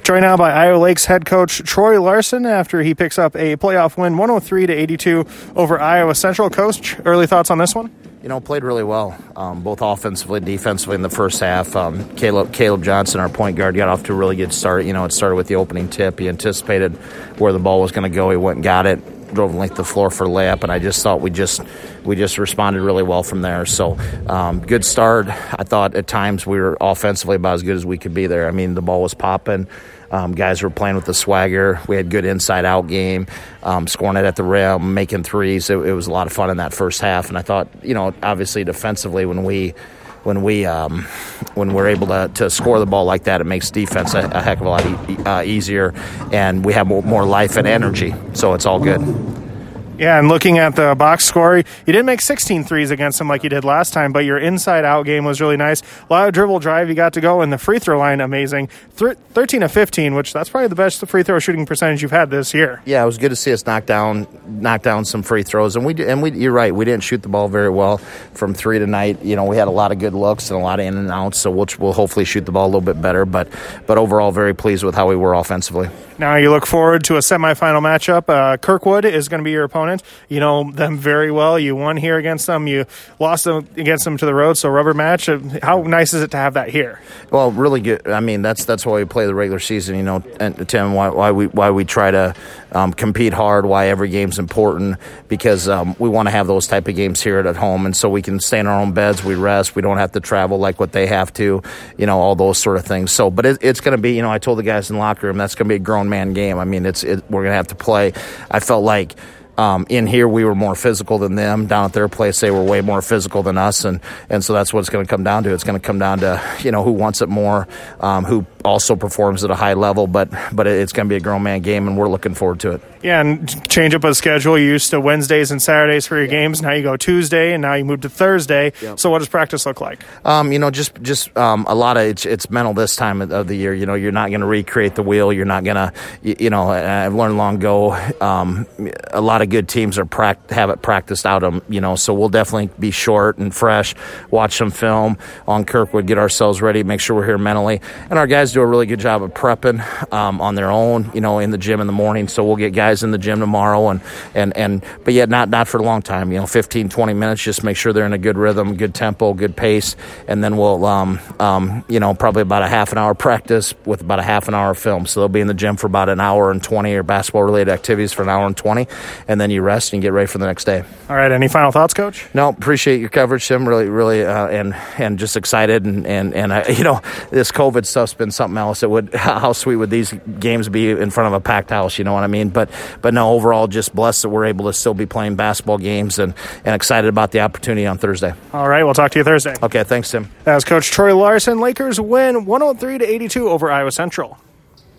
Joined now by Iowa Lakes head coach Troy Larson after he picks up a playoff win, 103-82 over Iowa Central. Coach, early thoughts on this one? Played really well, both offensively and defensively in the first half. Caleb Johnson, our point guard, got off to a really good start. It started with the opening tip. He anticipated where the ball was going to go. He went and got it, drove the length of the floor for a layup, and I just thought we just responded really well from there. So good start. I thought at times we were offensively about as good as we could be there. I mean, the ball was popping. Guys were playing with the swagger. We had good inside-out game, scoring it at the rim, making threes. It was a lot of fun in that first half. And I thought, obviously defensively, when we're able to score the ball like that, it makes defense a heck of a lot easier, and we have more life and energy. So it's all good. Yeah, and looking at the box score, you didn't make 16 threes against them like you did last time, but your inside-out game was really nice. A lot of dribble drive you got to go, and the free throw line, amazing. 13 of 15, which that's probably the best free throw shooting percentage you've had this year. Yeah, it was good to see us knock down some free throws, and you're right, we didn't shoot the ball very well from three tonight. We had a lot of good looks and a lot of in and outs, so we'll hopefully shoot the ball a little bit better, but overall very pleased with how we were offensively. Now you look forward to a semifinal matchup. Kirkwood is going to be your opponent. You know them very well. You won here against them. You lost against them to the road, so rubber match. How nice is it to have that here? Well, really good. I mean, that's why we play the regular season, and Tim, why we try to compete hard, why every game's important, because we want to have those type of games here at home, and so we can stay in our own beds, we rest, we don't have to travel like what they have to, all those sort of things. So, but it's going to be, I told the guys in the locker room, that's going to be a grown man game. I mean, we're going to have to play. I felt like in here we were more physical than them. Down at their place they were way more physical than us, and so that's what it's going to come down to. It's going to come down to who wants it more, who also performs at a high level, but it's going to be a grown man game, and we're looking forward to it. Yeah, and change up a schedule. You used to Wednesdays and Saturdays for your games. Now you go Tuesday, and now you move to Thursday. Yep. So what does practice look like? Just a lot of it's mental this time of the year. You're not going to recreate the wheel. You're not going to, I've learned long ago, a lot of good teams have it practiced out of, so we'll definitely be short and fresh, watch some film on Kirkwood, get ourselves ready, make sure we're here mentally. And our guys do a really good job of prepping on their own, in the gym in the morning. So we'll get guys in the gym tomorrow but yet not for a long time, 15, 20 minutes, just make sure they're in a good rhythm, good tempo, good pace. And then we'll, probably about a half an hour practice with about a half an hour of film. So they'll be in the gym for about an hour and 20 or basketball related activities for an hour and 20. And then you rest and get ready for the next day. All right. Any final thoughts, Coach? No, appreciate your coverage, Tim. Really, and just excited. And this COVID stuff's been something else. How sweet would these games be in front of a packed house? You know what I mean? But no, overall, just blessed that we're able to still be playing basketball games and excited about the opportunity on Thursday. All right. We'll talk to you Thursday. Okay. Thanks, Tim. That was Coach Troy Larson. Lakers win 103-82 over Iowa Central.